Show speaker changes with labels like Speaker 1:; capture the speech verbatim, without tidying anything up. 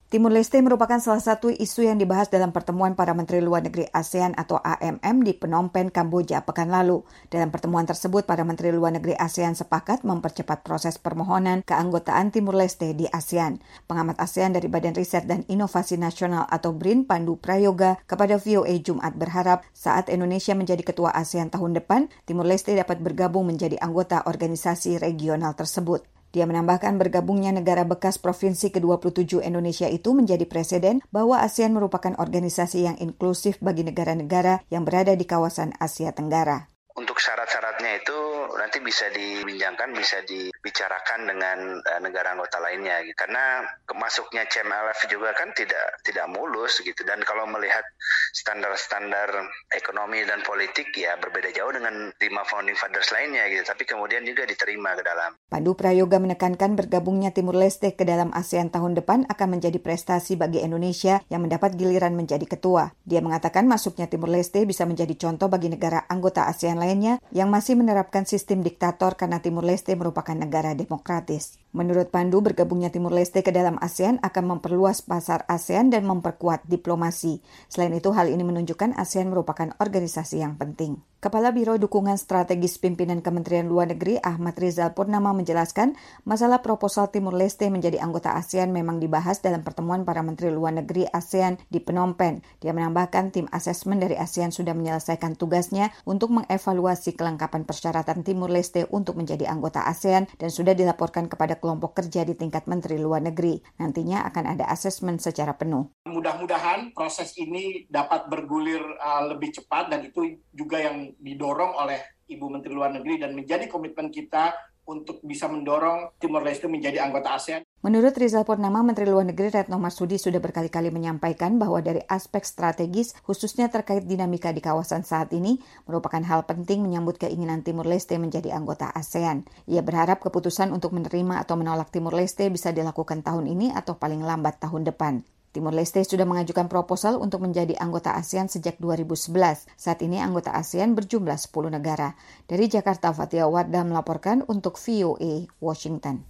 Speaker 1: Timur Leste merupakan salah satu isu yang dibahas dalam pertemuan para Menteri Luar Negeri ASEAN atau A M M di Phnom Penh, Kamboja pekan lalu. Dalam pertemuan tersebut, para Menteri Luar Negeri ASEAN sepakat mempercepat proses permohonan keanggotaan Timur Leste di ASEAN. Pengamat ASEAN dari Badan Riset dan Inovasi Nasional atau B R I N, Pandu Prayoga, kepada V O A Jumat berharap saat Indonesia menjadi ketua ASEAN tahun depan, Timur Leste dapat bergabung menjadi anggota organisasi regional tersebut. Dia menambahkan bergabungnya negara bekas provinsi ke dua puluh tujuh Indonesia itu menjadi presiden bahwa ASEAN merupakan organisasi yang inklusif bagi negara-negara yang berada di kawasan Asia Tenggara.
Speaker 2: Untuk syarat-syaratnya itu nanti bisa dibincangkan, bisa dibicarakan dengan uh, negara anggota lainnya, gitu. Karena kemasuknya C M L F juga kan tidak tidak mulus gitu. Dan kalau melihat standar-standar ekonomi dan politik ya berbeda jauh dengan lima founding fathers lainnya gitu. Tapi kemudian juga diterima ke dalam.
Speaker 1: Pandu Prayoga menekankan bergabungnya Timur Leste ke dalam ASEAN tahun depan akan menjadi prestasi bagi Indonesia yang mendapat giliran menjadi ketua. Dia mengatakan masuknya Timur Leste bisa menjadi contoh bagi negara anggota ASEAN lainnya yang masih menerapkan sistem diktator karena Timur Leste merupakan negara demokratis. Menurut Pandu, bergabungnya Timur Leste ke dalam ASEAN akan memperluas pasar ASEAN dan memperkuat diplomasi. Selain itu, hal ini menunjukkan ASEAN merupakan organisasi yang penting. Kepala Biro Dukungan Strategis Pimpinan Kementerian Luar Negeri Ahmad Rizal Purnama menjelaskan masalah proposal Timur Leste menjadi anggota ASEAN memang dibahas dalam pertemuan para Menteri Luar Negeri ASEAN di Phnom Penh. Dia menambahkan tim asesmen dari ASEAN sudah menyelesaikan tugasnya untuk mengevaluasi kelengkapan persyaratan Timur Leste untuk menjadi anggota ASEAN dan sudah dilaporkan kepada kelompok kerja di tingkat Menteri Luar Negeri. Nantinya akan ada asesmen secara penuh.
Speaker 3: Mudah-mudahan proses ini dapat bergulir uh, lebih cepat dan itu juga yang didorong oleh Ibu Menteri Luar Negeri dan menjadi komitmen kita untuk bisa mendorong Timor Leste menjadi anggota ASEAN.
Speaker 1: Menurut Rizal Purnama, Menteri Luar Negeri Retno Marsudi sudah berkali-kali menyampaikan bahwa dari aspek strategis, khususnya terkait dinamika di kawasan saat ini, merupakan hal penting menyambut keinginan Timur Leste menjadi anggota ASEAN. Ia berharap keputusan untuk menerima atau menolak Timur Leste bisa dilakukan tahun ini atau paling lambat tahun depan. Timur Leste sudah mengajukan proposal untuk menjadi anggota ASEAN sejak dua ribu sebelas. Saat ini anggota ASEAN berjumlah sepuluh negara. Dari Jakarta, Fatia Wardah melaporkan untuk V O A Washington.